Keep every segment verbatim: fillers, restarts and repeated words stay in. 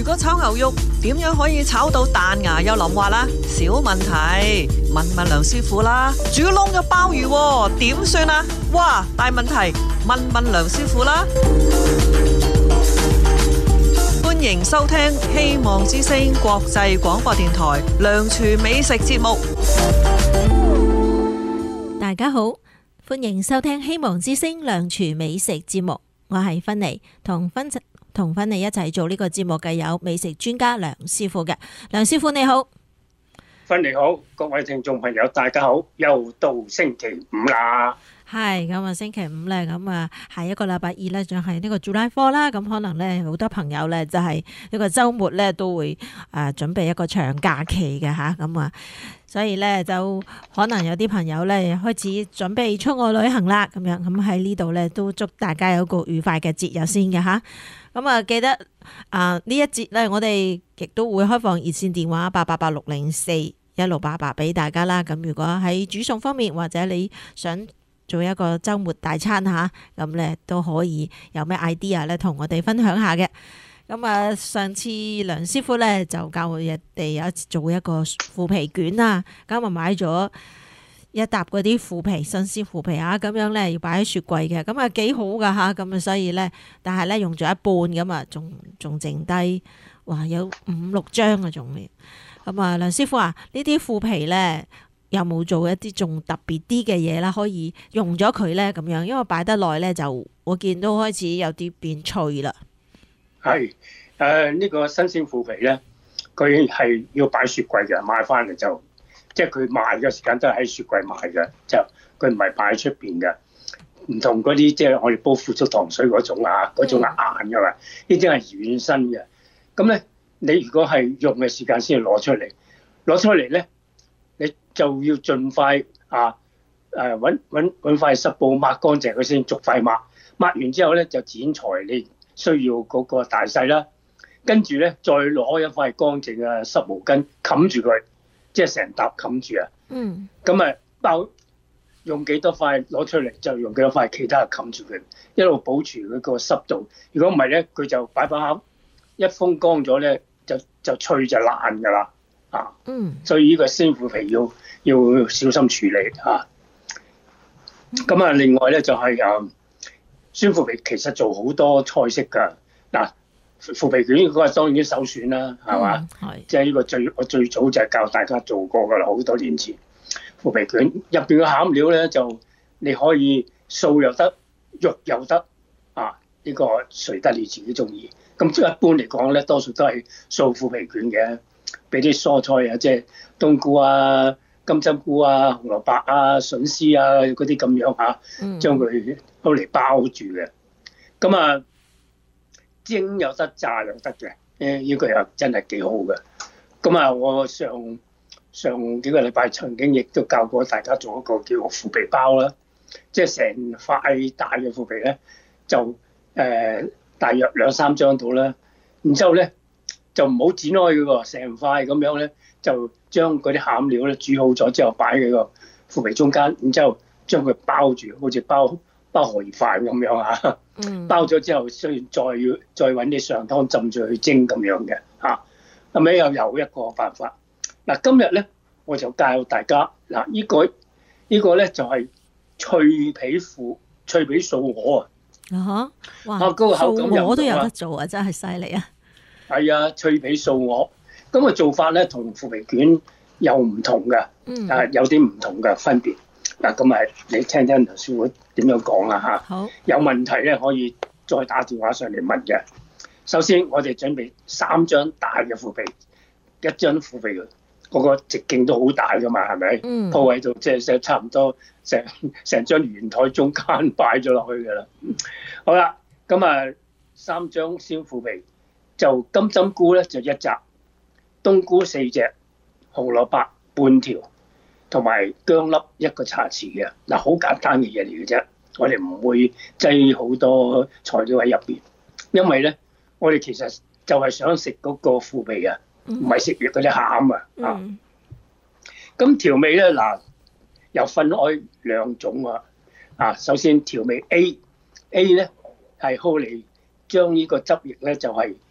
如果炒牛肉，點樣可以炒到彈牙又腍滑啦？小問題，問問梁師傅啦。煮燶咗鮑魚喎，點算啊？哇，大問題，問問梁師傅啦。歡迎收聽希望之聲國際廣播電台梁廚美食節目。 大家好，歡迎收聽希望之聲梁廚美食節目，我係芬妮，同芬同芬妮一齊做呢個節目嘅有美食專家梁師傅嘅。梁師傅你好。 芬妮好，各位聽眾朋友大家好，又到星期五啦。 係咁啊，星期五咧，咁啊，下一個禮拜二咧就係呢個 July fourth啦。咁可能咧好多朋友咧就係呢個週末咧都會誒準備一個長假期嘅吓，咁啊，所以咧就可能有啲朋友咧開始準備出外旅行啦，咁樣咁喺呢度咧都祝大家有個愉快嘅節日先嘅吓。咁啊，記得啊呢一節咧，我哋亦都會開放熱線電話八八八六零四一六八八俾大家啦。咁如果喺煮餸方面或者你想做一個週末大餐吓，咁咧都可以有咩 idea 咧，同我哋分享下嘅。咁啊，上次梁師傅咧就教我哋有做一個腐皮卷啦，咁啊買咗一沓嗰啲腐皮，新鮮腐皮啊，咁樣咧要擺喺雪櫃嘅，咁啊幾好噶吓，咁啊所以咧，但係咧用咗一半咁啊，仲仲剩低，哇有五六張啊仲未。咁啊，梁師傅啊，呢啲腐皮咧，有冇做一啲仲特別啲嘅嘢啦？可以用咗佢咧咁樣，因為擺得耐咧，就我見到開始有啲變脆啦。 係誒呢個新鮮腐皮咧，佢係要擺雪櫃嘅，買翻嚟就即係佢賣嘅時間都係喺雪櫃賣嘅，就佢唔係擺喺出邊嘅。唔同嗰啲即係我哋煲腐竹糖水嗰種啊，嗰種係硬嘅嘛，呢啲係軟身嘅。咁咧，你如果係用嘅時間先攞出嚟，攞出嚟咧。你就要盡快啊誒揾揾揾塊濕布抹乾淨佢先，逐塊抹。抹完之後咧就剪裁你需要嗰個大細啦。跟住咧再攞一塊乾淨嘅濕毛巾冚住佢，即係成沓冚住啊。嗯。咁啊包用幾多塊攞出嚟就用幾多塊其他嘅冚住佢，一路保持佢個濕度。如果唔係咧，佢就擺擺下一風乾咗咧，就就脆就爛㗎啦。啊，嗯，所以呢個鮮腐皮要要小心處理啊。咁啊，另外咧就係誒鮮腐皮其實做好多菜式㗎。嗱，腐皮卷嗰個當然首選啦，係嘛？係、嗯，即係呢個最我最早就係教大家做過㗎啦，好多年前。腐皮卷入邊嘅餡料咧就你可以素又得，肉又得，啊，呢、呢個隨得你自己中意。咁一般嚟講咧，多數都係素腐皮卷嘅。俾啲蔬菜啊，即係冬菇啊、金針菇啊、紅蘿蔔啊、筍絲啊嗰啲咁樣嚇，將佢攞嚟包住嘅。咁啊，蒸又得，炸又得嘅。誒，呢個又真係幾好嘅。咁啊，我上上幾個禮拜曾經亦都教過大家做一個叫腐皮包啦，即係成塊大嘅腐皮咧，就誒、呃、大約兩三張到啦，然之後咧。就唔好剪開佢喎，成塊咁樣咧，就將嗰啲餡料咧煮好咗之後擺喺個腐皮中間，然之後將佢包住，好似包包荷葉飯咁樣啊。嗯。包咗之後，雖然再要再揾啲上湯浸住去蒸咁樣嘅嚇。後尾又有一個辦法。嗱，今日咧我就教大家嗱，呢個呢個咧就係脆皮腐脆皮素鵝啊。啊哈！哇！嗰個口感又我都有得做啊，真係犀利啊！ 係啊，脆皮素鵝咁嘅做法咧，同腐皮卷又唔同嘅，嗯、啊有啲唔同嘅分別。嗱，咁啊，你聽聽梁師傅點樣講啦嚇。好，有問題咧可以再打電話上嚟問嘅。首先，我哋準備三張大嘅腐皮，一張腐皮嗰、嗰個直徑都好大噶嘛，係咪？嗯。鋪喺度即係差唔多成成張圓台中間擺咗落去㗎啦。好啦，咁啊三張鮮腐皮。就金針菇咧就一紮，冬菇四隻，紅蘿蔔半條，同埋薑粒一個茶匙嘅。嗱，好簡單嘅嘢嚟嘅啫，我哋唔會擠好多材料喺入邊，因為咧我哋其實就係想食嗰個腐皮啊，唔係食肉嗰啲餡啊。啊，咁調味咧嗱，又分開兩種啊。啊，首先調味 A，A 咧係好嚟將呢個汁液咧就係、是。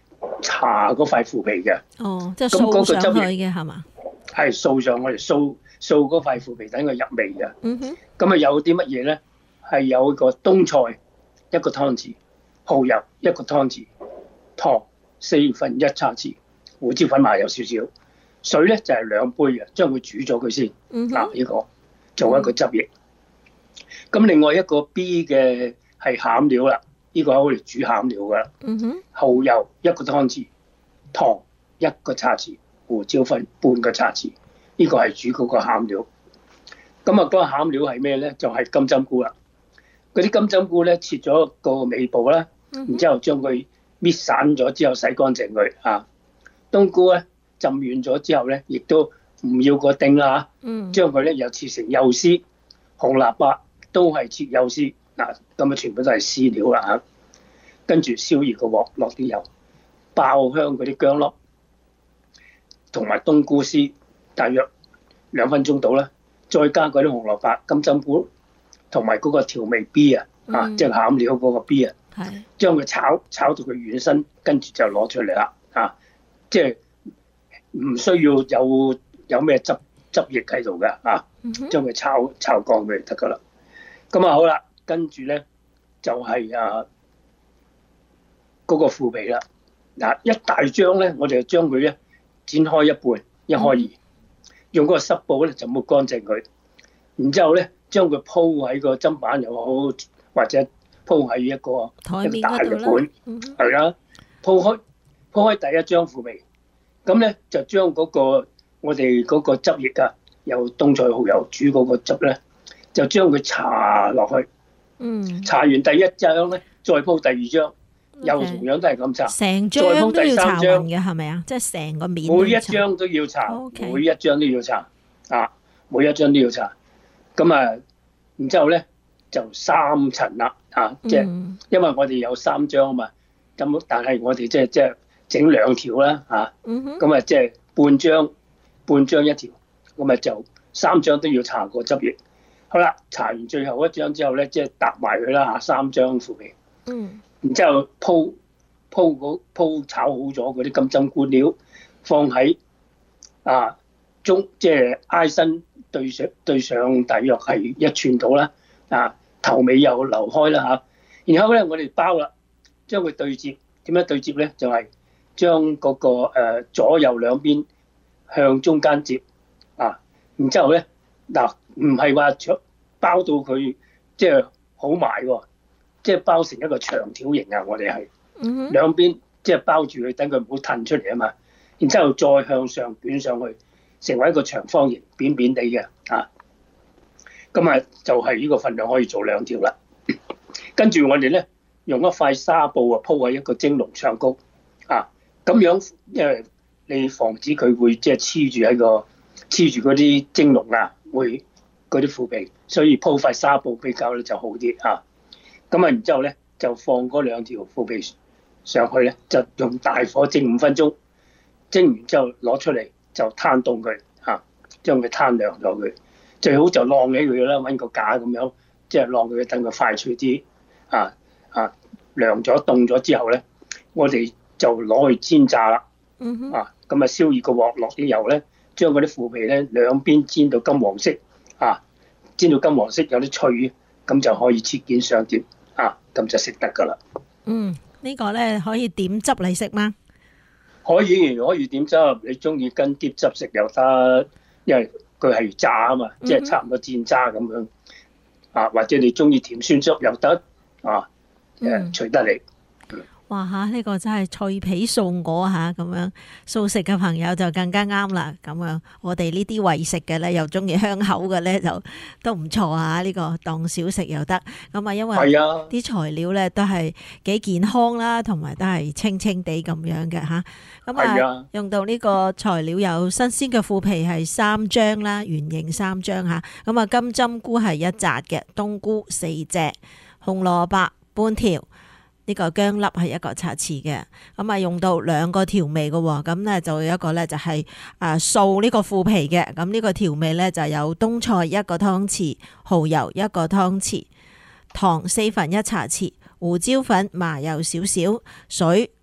搽嗰塊腐皮嘅。 哦，即係咁嗰個掃上去汁液嘅係嘛？ 係掃上我哋掃掃嗰塊腐皮，等佢入味嘅。 嗯哼， 咁啊有啲乜嘢咧？係有個冬菜一個湯匙，蠔油一個湯匙，糖四分一茶匙，胡椒粉麻油少少，水咧就係、是、兩杯嘅，將佢煮咗佢先。 嗯嗱、 哼， 呢、個做一個汁液。咁另外一個 B 嘅係餡料啦，呢、個係我哋煮餡料噶啦。 嗯哼， 蠔油一個湯匙，糖一個茶匙，胡椒粉半個茶匙，呢、個係煮嗰個餡料。咁啊，嗰個餡料係咩咧？就係、金針菇啦。嗰啲金針菇咧，切咗個尾部啦，然之後將佢搣散咗之後洗乾淨佢啊。冬菇咧浸軟咗之後咧，亦都唔要個丁啦， 嗯， 將佢咧又切成幼絲。紅蘿蔔都係切幼絲嗱，咁啊全部都係絲料啦嚇。跟住燒熱個鑊，落啲油，爆香嗰啲薑粒，同埋冬菇絲，大約兩分鐘到啦。再加嗰啲紅蘿蔔、金針菇，同埋嗰個調味 B 啊，啊，即係餡料嗰個 B 啊， 係， 將佢炒炒到佢軟身，跟住就攞出嚟啦，啊，即係唔需要有有咩汁汁液喺度㗎，啊，將佢炒炒乾佢就得㗎啦。咁啊好啦，跟住咧就係啊嗰個腐皮啦。嗱，一大張咧，我哋就將佢咧剪開一半，一開二，用嗰個濕布咧就抹乾淨佢，然之後咧將佢鋪喺個砧板又好，或者鋪喺一個台面一個大嗰度啦嘅盤， 嗯係啦，鋪開鋪開第一張腐皮，咁咧就將嗰個我哋嗰個汁液啊，由冬菜蠔油煮嗰個汁咧，就將佢搽落去， 嗯， 搽完第一張咧，再鋪第二張，又 OK 同樣都係咁搽。 成再張都要鋪第三搽張勻嘅係咪啊？即係成個面都每一要搽張都要搽 OK 每一張都要搽啊，每一張都要搽。咁啊，然之後咧就三層啦啊，即係、 嗯因為我哋有三張啊嘛，咁但係我哋即係即係整兩條啦啊， 嗯哼， 咁啊即係半張半張一條，咁啊就三張都要搽個汁液。好啦，搽完最後一張之後咧，即係搭埋佢啦嚇，三張腐皮， 嗯然之後鋪鋪嗰鋪炒好咗嗰啲金針菇料，放喺啊中即係挨身對上對上，大約係一寸到啦。啊頭尾又留開啦嚇。然後咧我哋包啦，將佢對接。點樣對接咧？就係、是、將嗰、個、呃、左右兩邊向中間接啊。然之後咧嗱，唔係話包到佢即係好埋喎，即係包成一個長條形啊！我哋係。 嗯哼， 兩邊即係包住佢，等佢唔好褪出嚟啊嘛。然之後再向上捲上去，成為一個長方形，扁扁地嘅啊。咁啊，就係呢個份量可以做兩條啦。跟住我哋咧，用一塊紗布啊鋪喺一個蒸籠上高啊。咁樣因為你防止佢會即係黐住喺個黐住嗰啲蒸籠啊，會嗰啲腐皮，所以鋪塊紗布比較咧就好啲啊。咁啊，然之後咧就放嗰兩條腐皮上去咧，就用大火蒸五分鐘，蒸完之後攞出嚟就攤凍佢嚇，將佢攤涼咗佢，最好就晾起佢啦，揾個架咁樣，即係晾佢等佢快脆啲啊啊！涼咗凍咗之後咧，我哋就攞去煎炸啦嗯哼， 啊！咁啊燒熱個鑊，落啲油咧，將嗰啲腐皮咧兩邊煎到金黃色啊，煎到金黃色有啲脆，咁就可以切件上碟啊，咁就食得噶啦。 嗯，呢個咧可以點汁嚟食嗎？ 可以可以點汁，你中意跟碟汁食又得，因為佢係炸啊嘛，即係差唔多煎渣咁樣啊，或者你中意甜酸汁又得啊，誒隨得你。 哇嚇！呢、個真係脆皮素鵝嚇咁樣，素食嘅朋友就更加啱啦。咁樣我哋呢啲為食嘅咧，又中意香口嘅咧，就都唔錯啊！呢、個當小食又得。咁啊，因為係啊， 啲材料咧都係幾健康啦，同埋都係清清地咁樣嘅嚇。咁啊係啊， 用到呢個材料有新鮮嘅腐皮係三張啦，圓形三張嚇。咁啊，金針菇係一紮嘅，冬菇四隻，紅蘿蔔半條。呢個薑粒係一個茶匙嘅，咁啊用到兩個調味嘅喎，咁咧就有一個咧就係誒掃呢個腐皮嘅，咁呢個調味咧就有冬菜一個湯匙，蠔油一個湯匙，糖四分一茶匙，胡椒粉麻油少少，水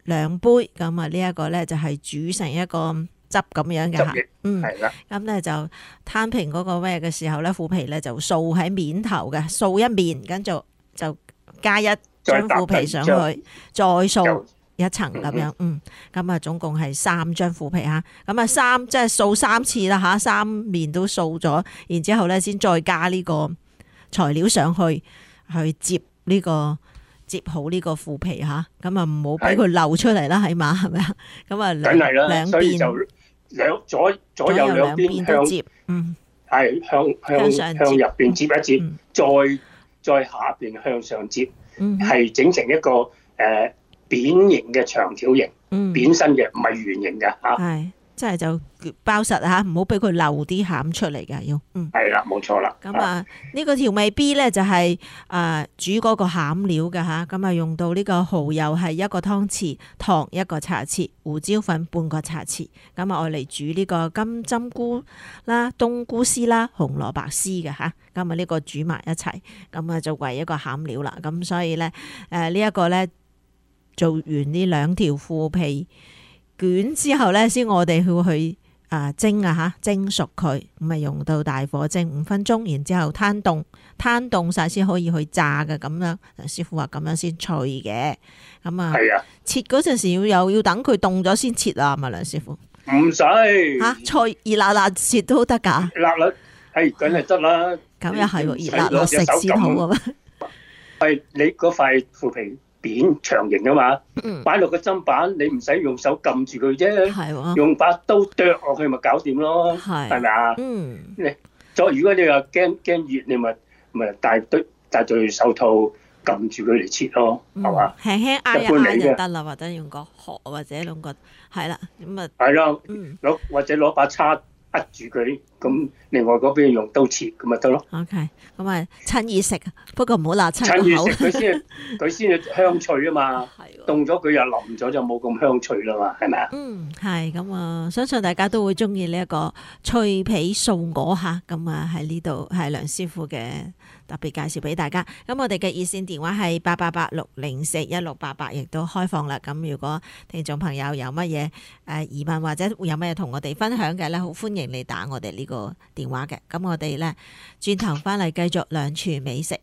兩杯，咁啊呢一個咧就係煮成一個汁咁樣嘅嚇，嗯， 係啦， 咁咧就攤平嗰個咩嘅時候咧，腐皮咧就掃喺面頭嘅，掃一面，跟住就加一張腐皮上去，再掃一層咁樣，嗯，咁啊總共係三張腐皮嚇，咁啊三即係掃三次啦嚇，三面都掃咗，然之後咧先再加呢個材料上去，去接呢個。接好呢個腐皮嚇，咁啊唔好俾佢漏出嚟啦，起碼係咪啊？咁啊兩兩邊兩左左右兩邊都接，嗯，係向向向入邊接一接，嗯、再再下邊向上接，係、嗯、整成一個誒、呃、扁形嘅長條形，嗯、扁身嘅，唔係圓形嘅嚇。係， 即係就包實嚇，唔好俾佢漏啲餡出嚟㗎，要，嗯， 係啦，冇錯啦。 咁啊，呢個調味 B 咧就係、是、啊、呃、煮嗰個餡料㗎嚇，咁啊用到呢個蠔油係一個湯匙，糖一個茶匙，胡椒粉半個茶匙，咁啊愛嚟煮呢個金針菇啦、冬菇絲啦、紅蘿蔔絲嘅嚇，咁啊呢個煮埋一齊，咁啊就為一個餡料啦。咁所以咧誒呢一個咧做完呢兩條腐皮卷之後咧，先我哋要去啊蒸啊嚇，蒸熟佢，咁啊用到大火蒸五分鐘，然之後攤凍，攤凍晒先可以去炸嘅咁樣。師傅話咁樣先脆嘅，咁啊切嗰陣時要又要等佢凍咗先切啊，係咪梁師傅？ 唔使嚇，脆熱辣辣切都得㗎。 辣辣係梗係得啦。 咁又係喎，熱辣辣食先好啊嘛。 係你嗰塊腐皮扁長形啊嘛，擺落個砧板，你唔使用手撳住佢啫，用把刀剁落去咪搞掂咯，係咪啊？嗯，你再如果你話驚驚熱，你咪咪戴對戴對手套撳住佢嚟切咯，係嘛？ 輕輕挨一挨就得啦，或者用個殼或者用個係啦，咁啊係咯，攞或者攞把叉扼住佢，咁另外嗰邊用刀切咁咪得咯。 OK，咁啊趁熱食，不過唔好辣親趁熱食佢先，佢先至香脆啊嘛。係凍咗佢又腍咗就冇咁香脆啦嘛，係咪啊？ 嗯，係咁啊，相信大家都會中意呢一個脆皮素鵝嚇。咁啊喺呢度係梁師傅嘅特別介紹俾大家。咁我哋嘅熱線電話係八八八六零四一六八八，亦都開放啦。咁如果聽眾朋友有乜嘢誒疑問或者有乜嘢同我哋分享嘅咧，好歡迎你打我哋呢個電話嘅。咁我哋咧轉頭翻嚟繼續兩廚美食。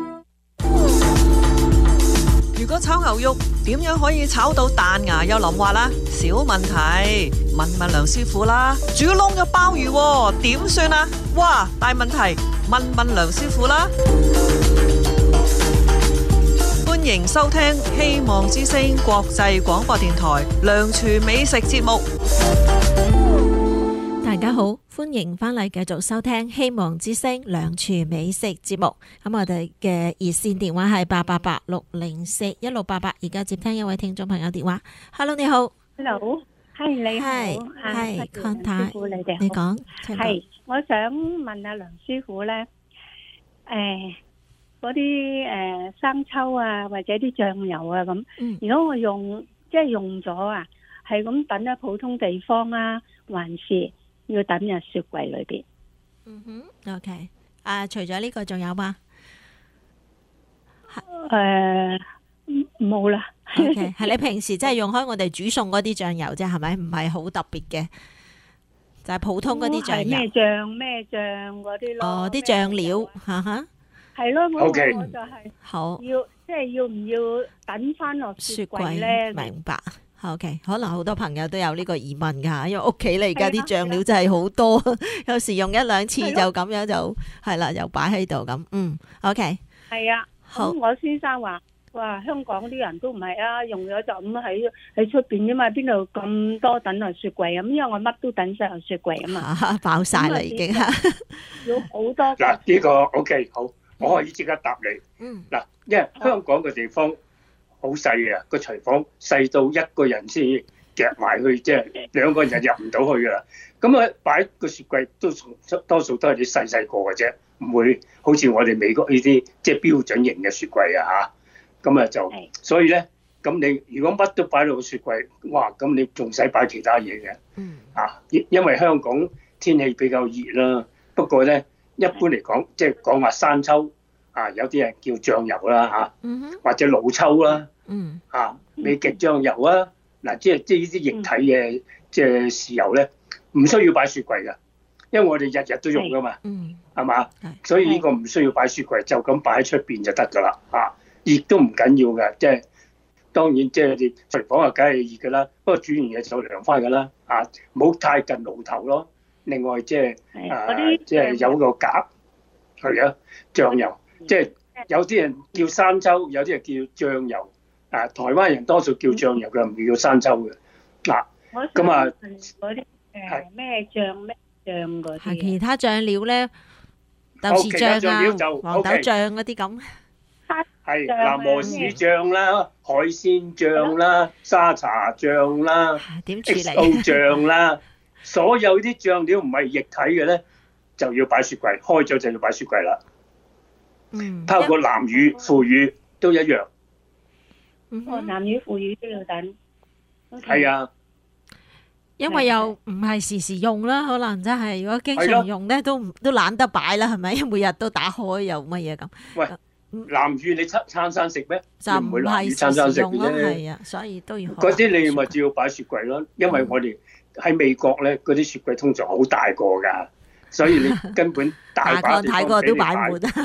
如果炒牛肉點樣可以炒到彈牙又腍滑啦？小問題，問問梁師傅啦。煮燶嘅鮑魚點算啊？哇，大問題，問問梁師傅啦。歡迎收聽希望之聲國際廣播電台梁廚美食節目。 大家好，歡迎翻嚟繼續收聽希望之聲梁廚美食節目。咁我哋嘅熱線電話係八八八六零四一六八八，而家接聽一位聽眾朋友電話。Hello， 你好。 Hello， 係你好， 係康太， 師傅你哋好。 你講， 係我想問下梁師傅咧，誒嗰啲誒生抽啊，或者啲醬油啊咁，嗯、如果我用即係用咗啊，係咁等喺普通地方啊，還是要等入雪櫃裏邊？ 嗯哼 ，OK。啊，除咗呢個仲有嗎？ 誒，冇啦。 OK， 係你平時即係用開我哋煮餸嗰啲醬油啫，係咪？唔係好特別嘅，就係、是、普通嗰啲醬油。 咩醬咩醬嗰啲咯？哦， 啲醬料，哈哈。 係咯，我 Okay. 我就係好要即係要唔要等翻落雪櫃咧？ 明白。OK， 可能好多朋友都有呢個疑問噶，因為屋企你而家啲醬料真係好多，有時用一兩次就咁樣就係啦，又擺喺度咁。嗯 ，OK。係啊，好。我先生話：哇，香港啲人都唔係啊，用咗就咁喺喺出邊啫嘛，邊度咁多等落雪櫃啊？咁因為我乜都等晒落雪櫃啊嘛， 爆晒啦已經。 要好多。 嗱，呢個 OK 好，我可以即刻答你。嗯。嗱，因為香港嘅地方好細嘅，個廚房細到一個人先夾埋去，即係兩個人就入唔到去噶啦。咁啊，擺個雪櫃都多數都係啲細細個嘅啫，唔會好似我哋美國呢啲即係標準型嘅雪櫃啊嚇。咁啊就，所以咧，咁你如果乜都擺落個雪櫃，哇，咁你仲使擺其他嘢嘅？嗯。啊，因因為香港天氣比較熱啦，不過咧一般嚟講，即係講話生抽。啊，有啲人叫醬油啦嚇，或者老抽啦，啊美極醬油啊，嗱，即係即係呢啲液體嘅即係豉油咧，唔需要擺雪櫃㗎，因為我哋日日都用㗎嘛，係嘛？所以呢個唔需要擺雪櫃，就咁擺喺出邊就得㗎啦，啊，熱都唔緊要㗎，即係當然即係你廚房啊，梗係熱㗎啦，不過煮完嘢就涼翻㗎啦，啊，唔好太近爐頭咯。另外即係誒，即係有個夾係啊，醬油，即係有啲人叫生抽，有啲人叫醬油。啊，台灣人多數叫醬油嘅，唔叫生抽嘅。嗱，咁啊， 嗰啲誒咩醬咩醬嗰啲， 係其他醬料咧，豆豉醬啊、黃豆醬嗰啲咁。 係嗱，磨豉醬啦、海鮮醬啦、沙茶醬啦、 點處理 X O 醬啦，所有啲醬料唔係液體嘅咧，就要擺雪櫃，開咗就要擺雪櫃啦。 嗯， 包括南乳、腐乳都一樣。 哦，南乳腐乳都要等。 係啊， 因為又唔係時時用啦，可能真係如果經常用咧，都唔都懶得擺啦，係咪？每日都打開又乜嘢咁。 喂，南乳你餐餐餐食咩？ 就唔係時時用咯，係啊，所以都要。 嗰啲你咪照要擺雪櫃咯，因為我哋喺美國咧，嗰啲雪櫃通常好大個㗎，所以你根本大把地方俾你擺。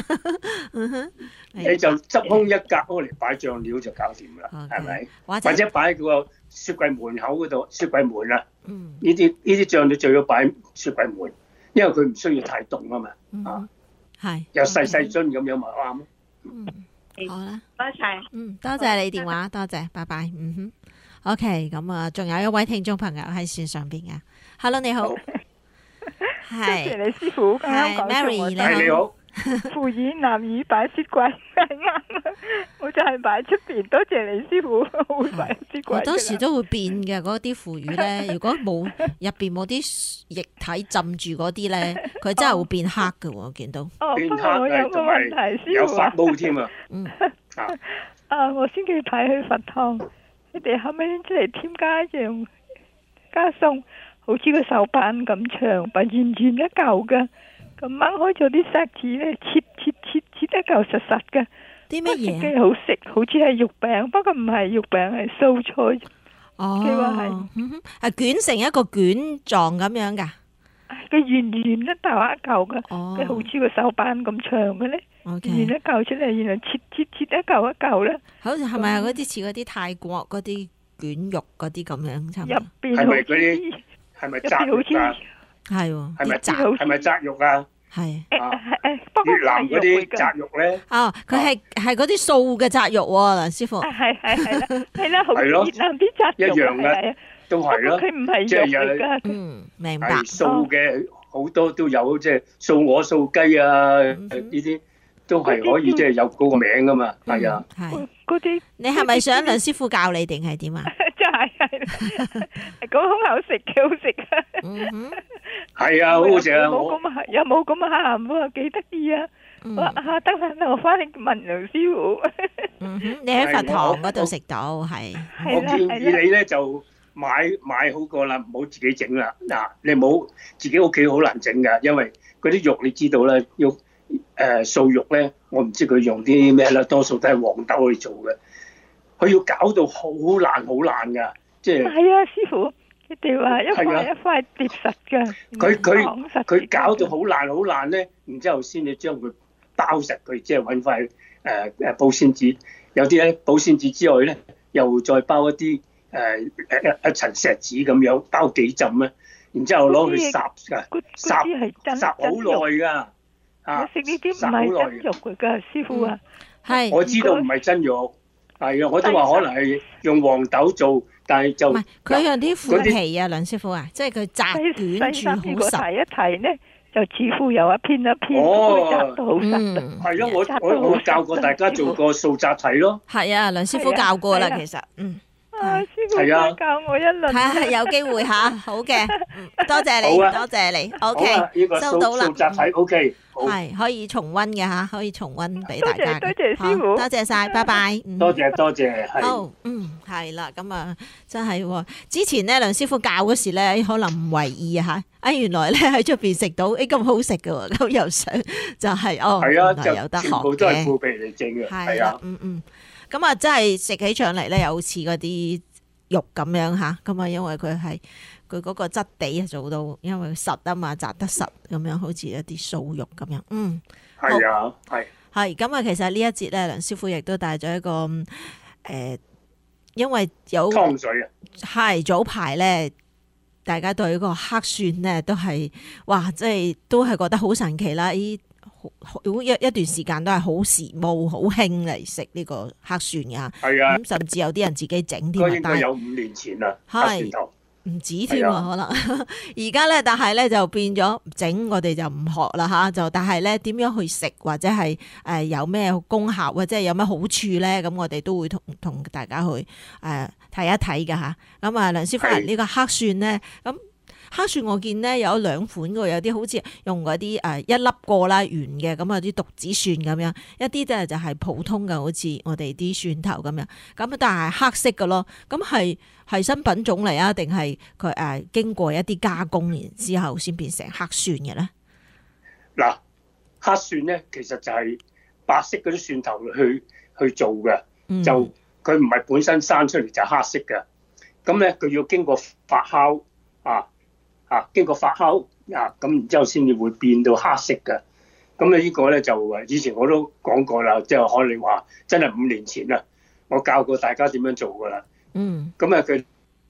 你就執空一格攞嚟擺醬料就搞掂啦，係咪？或者擺喺個雪櫃門口嗰度，雪櫃門啊，呢啲呢啲醬料就要擺雪櫃門，因為佢唔需要太凍啊嘛，啊， 係又細細樽咁樣咪啱咯。 嗯，好啦， 多謝， 嗯，多謝你電話，多謝，拜拜，嗯哼 ，OK， 咁啊，仲有一位聽眾朋友喺線上邊嘅 ，Hello 你好， 係，多謝你師傅， 係 Mary 你好。 腐乳南乳擺雪櫃係啱啦，我就係擺出邊。多謝你師傅，會擺雪櫃。 好多時都會變嘅嗰啲腐乳咧，如果冇入邊冇啲液體浸住嗰啲咧，佢真係會變黑嘅喎，我見到。 哦，不過我有個問題，師傅有發毛添啊！ 嗯啊，啊，我先幾排去佛堂，你哋後尾出嚟添加樣加餸，好似個手板咁長，但完全一嚿嘅。咁掹開咗啲錫紙咧，切切切切一嚿實實嘅， 啲乜嘢？ 幾好食，好似係肉餅，不過唔係肉餅，係素菜。 哦， 佢話係， 係捲成一個卷狀咁樣噶。 佢圓圓一嚿一嚿嘅，佢好似個手板咁長嘅咧，圓一嚿出嚟，然後切切切一嚿一嚿咧。 好似係咪嗰啲似嗰啲泰國嗰啲卷肉嗰啲咁樣？ 入邊係咪嗰啲？係咪扎肉啊？ 係喎， 係咪扎？係咪扎肉啊？ 係， 誒誒誒，越南嗰啲扎肉咧， 哦，佢係係嗰啲素嘅扎肉喎，梁師傅。 係係係啦，係啦，好越南啲扎肉一樣嘅，都係咯。 佢唔係肉嚟㗎。 嗯，明白。 係素嘅好多都有，即係素鵝、素雞啊，呢啲都係可以即係有嗰個名㗎嘛。係啊。 係。 嗰啲你係咪想梁師傅教你定係點啊？ 真係係，嗰好好食，幾好食啊！ 嗯哼， 係啊，好食啊！ 冇咁又冇咁鹹喎，幾得意啊！哇嚇，得啦，我翻嚟問梁師傅。 嗯哼，你喺佛堂嗰度食到係。 我建議你咧就買買好過啦，唔好自己整啦。嗱，你冇自己屋企好難整㗎，因為嗰啲肉你知道啦，要誒素肉咧，我唔知佢用啲咩啦，多數都係黃豆去做嘅。佢要搞到好爛好爛㗎，即係。係啊， 師傅，佢哋話一塊一塊疊實㗎。 佢佢佢搞到好爛好爛咧，然之後先至將佢包實佢，即係揾塊誒誒保鮮紙。有啲咧保鮮紙之外咧，又再包一啲誒誒一層錫紙咁樣包幾浸咧，然之後攞去烚㗎，烚烚好耐㗎。 我食呢啲唔係真肉嚟㗎，師傅啊。 係。 我知道唔係真肉。係啊，我都話可能係用黃豆做，但係就唔係佢用啲腐皮啊，梁師傅啊，即係佢紮捲住好實。 提一提咧，就似乎有一片一片紮到好實。 係咯，我我我教過大家做個素紮體咯。 係啊，梁師傅教過啦，其實嗯。 啊，師傅再教我一輪。 係係有機會嚇，好嘅，多謝你，多謝你。O K，收到啦。 素紮體 O K。 係可以重溫嘅嚇，可以重溫俾大家。 多謝師傅， 多謝晒，拜拜。 多謝多謝，係。 好，嗯，係啦，咁啊，真係喎。之前咧，梁師傅教嗰時咧，可能唔為意啊嚇。啊，原來咧喺出邊食到，誒咁好食嘅喎，咁又想就係哦，原來有得學嘅。 全部都係腐皮嚟整嘅，係啊， 嗯嗯。 咁啊，真係食起上嚟咧，有似嗰啲肉咁樣吓，咁啊，因為佢係佢嗰個質地做到，因為實啊嘛，紮得實咁樣，好似一啲素肉咁樣。嗯， 係啊，係係。咁啊，其實呢一節咧，梁師傅亦都帶咗一個誒、呃，因為有湯水啊， 係早排咧。大家對呢個黑蒜咧都係，哇！即係都係覺得好神奇啦！依一一段時間都係好時髦、好興嚟食呢個黑蒜㗎。 係啊， 咁甚至有啲人自己整添。 應該有五年前啦，黑蒜頭唔止添啊，可能而家咧，但係咧就變咗整，我哋就唔學啦吓。就但係咧點樣去食，或者係誒有咩功效，或者係有咩好處咧？咁我哋都會同同大家去誒睇一睇㗎吓。咁啊，梁師傅呢個黑蒜咧，咁黑蒜我見咧有兩款嘅，有啲好似用嗰啲誒一粒過啦圓嘅，咁啊啲獨子蒜咁樣，一啲咧就係普通嘅，好似我哋啲蒜頭咁樣。咁但係黑色嘅咯，咁係係新品種嚟啊？定係佢誒經過一啲加工然之後先變成黑蒜嘅咧？ 嗱，黑蒜咧其實就係白色嗰啲蒜頭去去做嘅，嗯、就佢唔係本身生出嚟就黑色嘅，咁咧佢要經過發酵啊。啊，經過發酵啊，咁然之後先至會變到黑色嘅。咁咧呢個咧就誒，以前我都講過啦，即係可能話真係五年前啦，我教過大家點樣做噶啦。嗯。咁啊佢，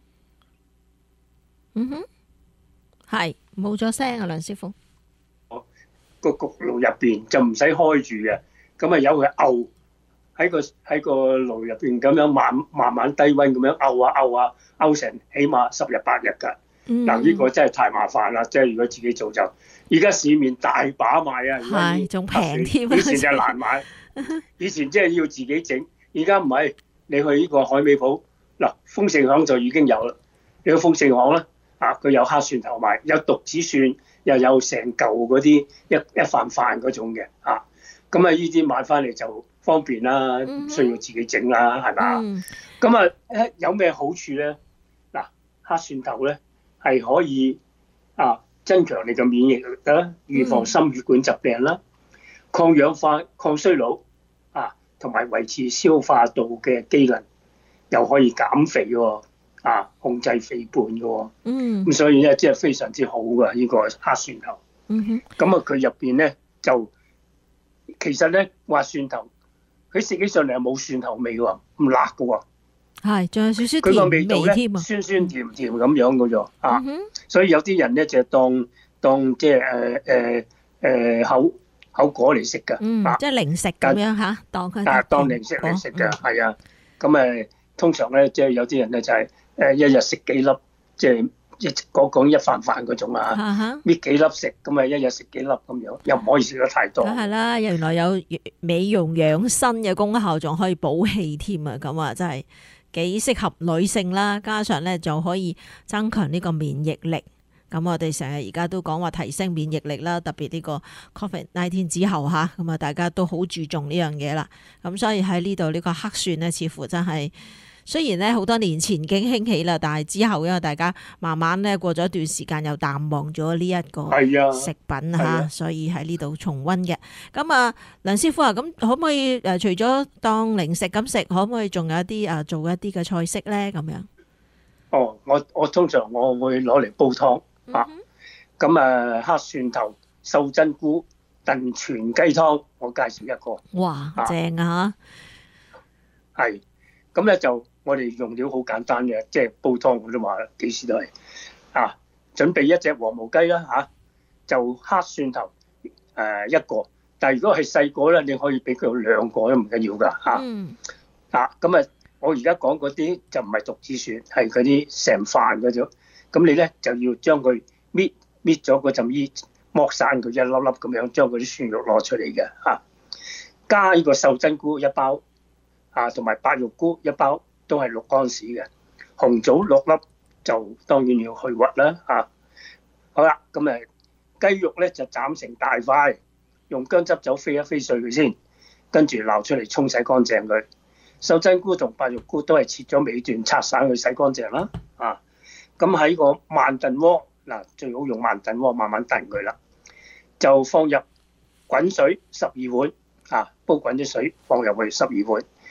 嗯哼，係冇咗聲啊，梁師傅。 個焗爐入邊就唔使開住嘅，咁啊由佢漚喺個喺個爐入邊咁樣慢慢慢低溫咁樣漚啊漚啊漚成起碼十日八日㗎。嗱，呢個真係太麻煩啦！即係如果自己做就，而家市面大把賣啊， 係仲平添。 以前就難買，以前即係要自己整，而家唔係。你去呢個海味鋪，嗱，豐盛行就已經有啦。你去豐盛行啦，啊，佢有黑蒜頭賣，有獨子蒜，又有成嚿嗰啲一一飯飯嗰種嘅，啊，咁啊呢啲買翻嚟就方便啦，唔需要自己整啦，係嘛？咁啊，誒有咩好處咧？嗱，黑蒜頭咧。係可以啊，增強你嘅免疫力啦，預防心血管疾病啦，抗氧化、抗衰老啊，同埋維持消化道嘅機能，又可以減肥喎，啊，控制肥胖嘅喎。嗯。咁所以咧，即係非常之好嘅呢個黑蒜頭。嗯哼。咁啊，佢入邊咧就其實咧話蒜頭，佢食起上嚟係冇蒜頭味喎，唔辣嘅喎。 係，仲有少少甜味添啊， 酸酸甜甜咁樣嘅啫啊！所以有啲人咧就當當即係誒誒誒口口果嚟食㗎， 嗯，即係零食咁樣嚇，當佢啊當零食嚟食㗎，係啊。咁誒通常咧即係有啲人咧就係誒一日食幾粒，即係一講講一飯飯嗰種啊，搣幾粒食，咁啊一日食幾粒咁樣，又唔可以食得太多。 係啦，原來有美容養生嘅功效，仲可以補氣添啊！咁啊，真係〜幾適合女性啦，加上咧就可以增強呢個免疫力。咁我哋成日而家都講話提升免疫力啦，特別呢個 Covid 十九 之後吓，咁啊大家都好注重呢樣嘢啦。咁所以喺呢度呢個黑蒜咧，似乎真係雖然咧好多年前已經興起啦，但係之後因為大家慢慢咧過咗一段時間又淡忘咗呢一個食品吓，啊、所以喺呢度重溫嘅。咁啊，梁師傅啊，咁可唔可以誒除咗當零食咁食，可唔可以仲有一啲誒做一啲嘅菜式咧？咁樣？ 哦，我我通常我會攞嚟煲湯。嗯、啊，咁啊黑蒜頭秀珍菇燉全雞湯，我介紹一個。 哇，正啊！ 係，咁咧就我哋用料好簡單嘅，即係煲湯我都話幾時都係啊。準備一隻黃毛雞啦嚇，就黑蒜頭誒一個，但係如果係細個咧，你可以俾佢兩個都唔緊要㗎嚇。嗯。啊，咁啊，我而家講嗰啲就唔係獨子蒜，係嗰啲成飯嗰種。咁你咧就要將佢搣搣咗嗰陣衣，剝散佢一粒粒咁樣，將嗰啲蒜肉攞出嚟嘅嚇。加呢個秀珍菇一包，啊同埋白玉菇一包，都係六安士嘅。紅棗六粒就當然要去核啦嚇。好啦，咁誒雞肉咧就斬成大塊，用薑汁酒飛一飛碎佢先，跟住撈出嚟沖洗乾淨佢。秀珍菇同白玉菇都係切咗尾段，拆散佢洗乾淨啦啊。咁喺個慢燉鍋嗱，最好用慢燉鍋慢慢燉佢啦，就放入滾水十二碗啊，煲滾啲水放入去十二碗，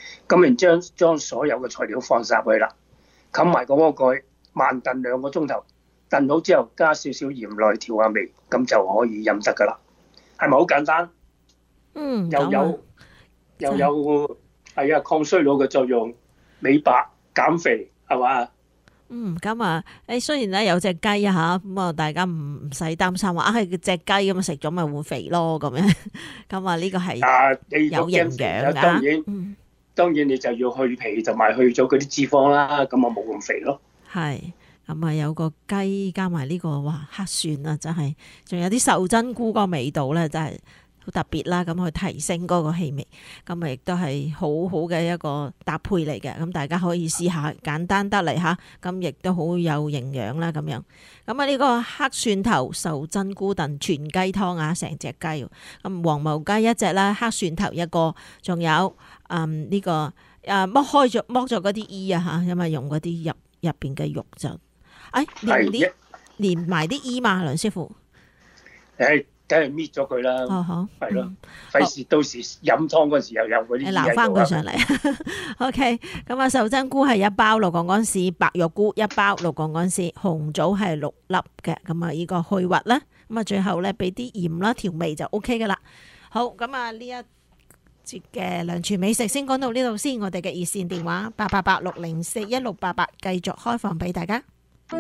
咁然將將所有嘅材料放晒入去啦，冚埋個鍋蓋，慢燉兩個鐘頭，燉好之後加少少鹽落去調下味，咁就可以飲得噶啦。係咪好簡單？ 嗯， 又有又有係啊抗衰老嘅作用，美白減肥係嘛？ 嗯，咁啊，誒雖然咧有隻雞啊嚇，咁啊大家唔唔使擔心話啊係隻雞咁食咗咪會肥咯咁樣，咁啊呢個係啊你有營養㗎。 當然， 嗯， 當然你就要去皮同埋去咗嗰啲脂肪啦，咁啊冇咁肥咯。 係，咁啊有個雞加埋呢個哇黑蒜啊，真係，仲有啲秀珍菇個味道咧，真係好特別啦，咁去提升嗰個氣味，咁啊亦都係好好嘅一個搭配嚟嘅，咁大家可以試下，簡單得嚟嚇，咁亦都好有營養啦咁樣。咁啊呢個黑蒜頭秀珍菇燉全雞湯啊，成隻雞，咁黃毛雞一隻啦，黑蒜頭一個，仲有嗯呢、這個誒剝開咗剝咗嗰啲衣啊嚇，因為用嗰啲入入邊嘅肉就，誒、哎、連啲連埋啲衣嘛，梁師傅。 誒。梗係搣咗佢啦， 哦好， 係咯，費事到時飲湯嗰時又有嗰啲。 你撈翻佢上嚟。OK，咁啊，秀珍菇係一包，六個安士，白玉菇一包，六個安士，紅棗係六粒嘅，咁啊呢個去核啦，咁啊最後咧俾啲鹽啦調味就 OK 噶啦。好，咁啊呢一節嘅梁廚美食先講到呢度先，我哋嘅熱線電話八八八六零四一六八八繼續開放俾大家。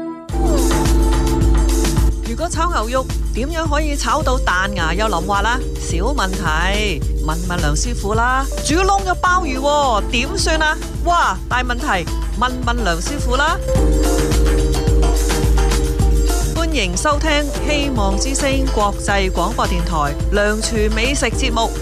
如果炒牛肉點樣可以炒到彈牙又腍滑啦？小問題，問問梁師傅啦。煮燶咗鮑魚點算啊？哇，大問題，問問梁師傅啦。歡迎收聽希望之聲國際廣播電台梁廚美食節目。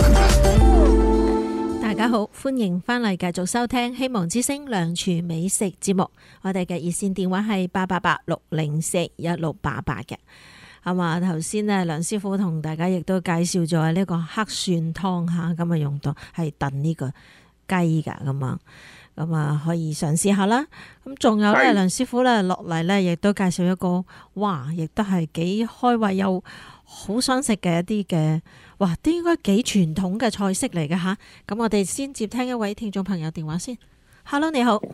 大家好，歡迎翻嚟繼續收聽希望之聲梁廚美食節目。我哋嘅熱線電話係八八八六零四一六八八嘅。係嘛？頭先咧，梁師傅同大家亦都介紹咗呢個黑蒜湯吓，咁啊用到係燉呢個雞噶咁啊，咁啊可以嘗試下啦。咁仲有咧，梁師傅咧落嚟咧，亦都介紹一個哇，亦都係幾開胃又好想食嘅一啲嘅，哇，都應該幾傳統嘅菜式嚟嘅吓。咁我哋先接聽一位聽眾朋友電話先。Hello， 你好。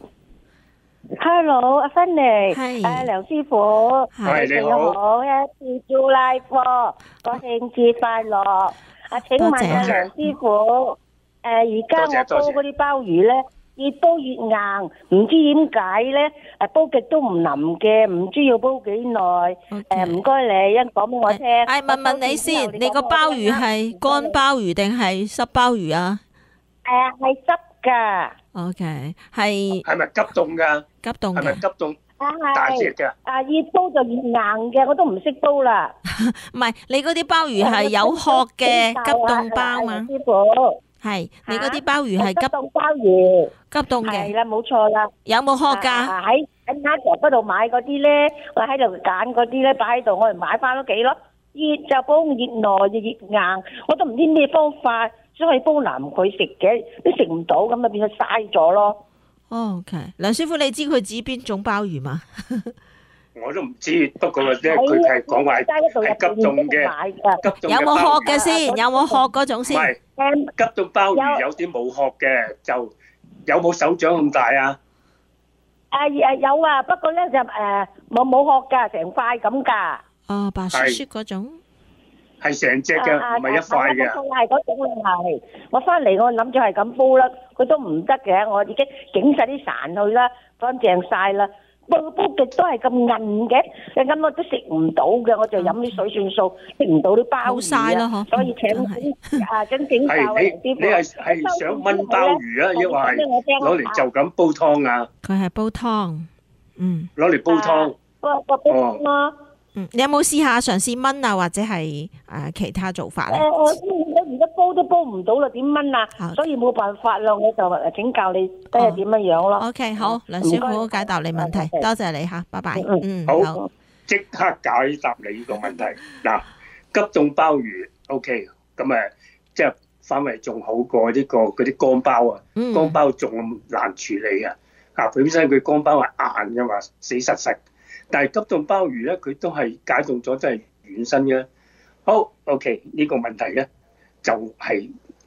Hello， 阿芬妮， 係， 誒梁師傅， 係你好，Happy July Fourth，國慶節快樂。啊，請問啊，梁師傅，誒而家我煲嗰啲鮑魚咧，越煲越硬，唔知點解咧？誒煲極都唔腍嘅，唔知要煲幾耐？誒唔該你，一講俾我聽。 誒問問你先，你個鮑魚係乾鮑魚定係濕鮑魚啊？ 誒係濕㗎。 OK， 係係咪急凍㗎？ 急凍嘅， 係咪急凍？ 啊大隻嘅。 啊越煲就越硬嘅，我都唔識煲啦。 唔係，你嗰啲鮑魚係有殼嘅急凍包嘛？ 師傅， 係你嗰啲鮑魚係急凍鮑魚， 急凍嘅。 係啦，冇錯啦。 有冇殼㗎？ 喺喺蝦頭嗰度買嗰啲咧，我喺度揀嗰啲咧，擺喺度，我哋買翻屋企咯。熱就煲，熱耐就熱硬，我都唔知咩方法。所以煲腍佢食嘅，都食唔到，咁啊變咗嘥咗咯。 哦 OK， 梁師傅，你知佢指邊種鮑魚嘛？ 我都唔知，不過咧佢係講話係急凍嘅，急凍嘅鮑魚。 有冇殼嘅先？有冇殼嗰種先？ 唔係，急凍鮑魚有啲冇殼嘅，就有冇手掌咁大啊？ 誒誒有啊，不過咧就誒冇冇殼㗎，成塊咁㗎。 哦，白雪雪嗰種。 係成隻嘅，唔係一塊嘅。 係嗰種係，我翻嚟我諗住係咁煲啦，佢都唔得嘅，我已經整晒啲潺去啦，乾淨晒啦。煲煲極都係咁韌嘅，你咁我都食唔到嘅，我就飲啲水算數，食唔到啲鮑魚啊。所以請啊，請請教啊， 你你係係想炆鮑魚啊，抑或係攞嚟就咁煲湯啊？ 佢係煲湯，嗯。 攞嚟煲湯。 個個煲湯咯。 嗯，你有冇試下嘗試炆啊，或者係誒其他做法咧？ 誒，我而家煲都煲唔到啦，點炆啊？所以冇辦法啦，我就誒請教你睇下點樣樣咯。 OK， 好，梁師傅解答你問題，多謝你嚇，拜拜。嗯， 好，即刻解答你呢個問題。嗱，急凍鮑魚 OK，咁誒即係範圍仲好過呢個嗰啲乾鮑啊，乾鮑仲難處理啊。啊，本身佢乾鮑係硬嘅嘛，死實實。但係急凍鮑魚咧，佢都係解凍咗，真係軟身嘅。好 OK，呢個問題咧就係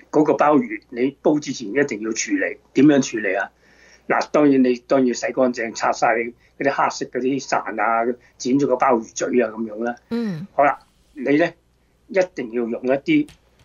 嗰個鮑魚你煲之前一定要處理，點樣處理啊？嗱，當然你當然洗乾淨，拆晒嗰啲黑色嗰啲潺啊，剪咗個鮑魚嘴啊咁樣啦。 嗯。 好啦，你咧一定要用一啲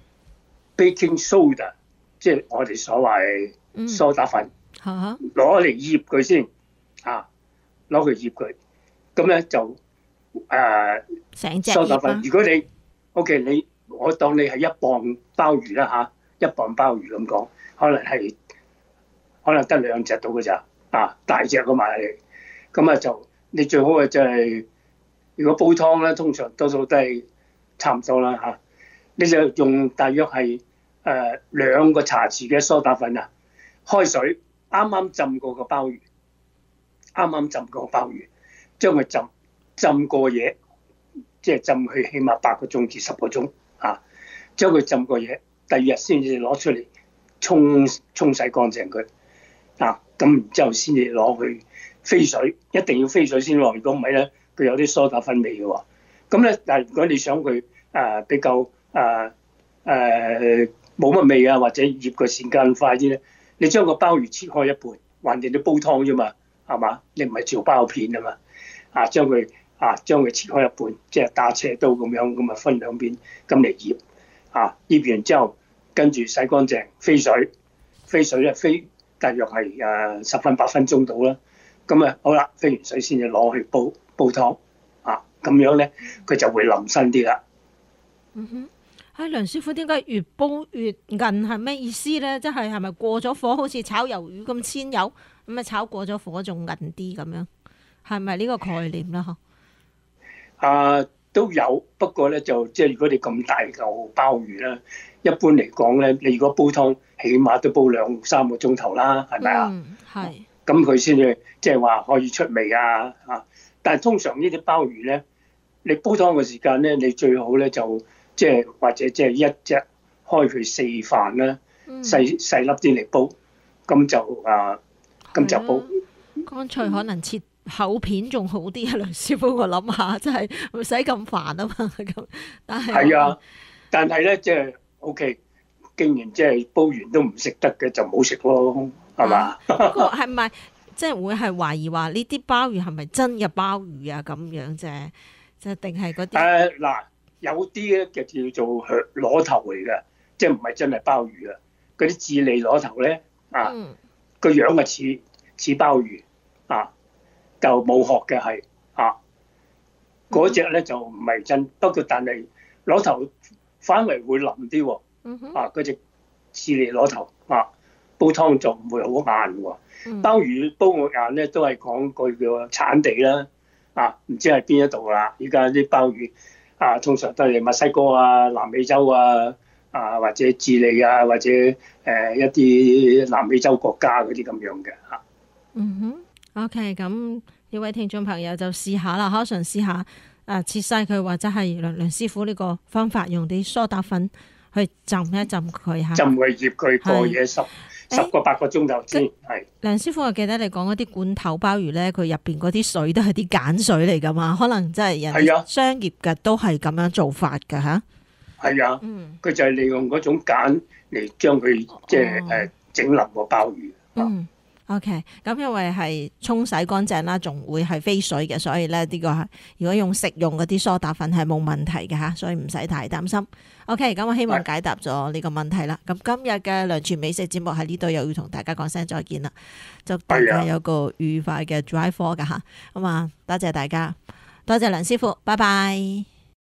baking soda， 即係我哋所謂梳打粉，攞嚟醃佢先啊，攞佢醃佢，咁咧就誒成隻梳打粉。如果你 OK， 你我當你係一磅鮑魚啦嚇，一磅鮑魚咁講，可能係可能得兩隻到㗎咋啊，大隻嗰埋嚟，咁啊就你最好嘅就係如果煲湯咧，通常多數都係差唔多啦嚇，你就用大約係誒兩個茶匙嘅梳打粉啊，開水啱啱浸過個鮑魚，啱啱浸過個鮑魚，將佢浸浸過夜。即係浸佢起碼八個鐘至十個鐘啊，將佢浸過嘢，第二日先至攞出嚟沖沖洗乾淨佢啊，咁然之後先至攞去飛水，一定要飛水先落，如果唔係咧，佢有啲梳打粉味嘅喎。咁咧，但係如果你想佢誒、呃、比較誒誒冇乜味啊，或者醃嘅時間快啲咧，你將個鮑魚切開一半，橫掂你煲湯啫嘛，係嘛？你唔係照鮑片啊嘛，啊將佢。啊，將佢切開一半，即係打斜刀咁樣，咁啊分兩邊咁嚟醃。啊，醃完之後，跟住洗乾淨，飛水，飛水咧飛大約係誒十分八分鐘到啦。咁啊好啦，飛完水先至攞去煲煲湯。啊，咁樣咧佢就會腍身啲啦。 嗯哼，喺梁師傅點解越煲越韌係咩意思咧？即係係咪過咗火，好似炒魷魚咁纖油，咁啊炒過咗火仲韌啲咁樣？係咪呢個概念啦？嗬？ 啊，都有，不過咧就即係如果你咁大嚿鮑魚咧，一般嚟講咧，你如果煲湯，起碼都煲兩三個鐘頭啦，係咪啊？ 嗯，係。 咁佢先至即係話可以出味啊！啊，但係通常呢啲鮑魚咧，你煲湯嘅時間咧，你最好咧就即係或者即係一隻開佢四瓣啦，細細粒啲嚟煲，咁就啊，咁就煲。 乾脆可能切厚片仲好啲啊，梁師傅，我諗下，真係唔使咁煩啊嘛。咁，但係係啊，但係咧即係 OK，既然即係煲完都唔食得嘅，就唔好食咯，係嘛？ 不過係咪即係會係懷疑話呢啲鮑魚係咪真嘅鮑魚啊？咁樣啫，即係定係嗰啲？ 誒嗱，有啲咧就叫做螺頭嚟嘅，即係唔係真係鮑魚啊？嗰啲智利螺頭咧啊，個樣啊似似鮑魚啊。就冇殼嘅係啊，嗰隻咧就唔係真，不過但係螺頭反為會腍啲喎，啊嗰隻智利螺頭啊，煲湯就唔會好硬喎。鮑魚煲我硬咧都係講句叫產地啦，啊唔知係邊一度啦。依家啲鮑魚啊，通常都係墨西哥啊、南美洲啊、啊或者智利啊，或者誒、呃、一啲南美洲國家嗰啲咁樣嘅嚇。 嗯哼，OK，咁。呢位聽眾朋友就試下啦，可嘗試下誒切細佢，或者係梁梁師傅呢個方法，用啲梳打粉去浸一浸佢嚇， 浸佢醃佢過夜十十個八個鐘頭先係。梁師傅，我記得你講嗰啲罐頭鮑魚咧，佢入邊嗰啲水都係啲鹼水嚟㗎嘛，可能真係人哋商業嘅都係咁樣做法㗎嚇。 係啊，嗯，佢就係利用嗰種鹼嚟將佢即係誒整腍個鮑魚。 嗯。OK， 咁因為係沖洗乾淨啦，仲會係飛水嘅，所以咧呢個係如果用食用嗰啲梳打粉係冇問題嘅吓，所以唔使太擔心。OK，咁我希望解答咗呢個問題啦。咁今日嘅梁廚美食節目喺呢度又要同大家講聲再見啦，祝大家有個愉快嘅 July fourth 噶吓，咁啊多謝大家，多謝梁師傅，拜拜。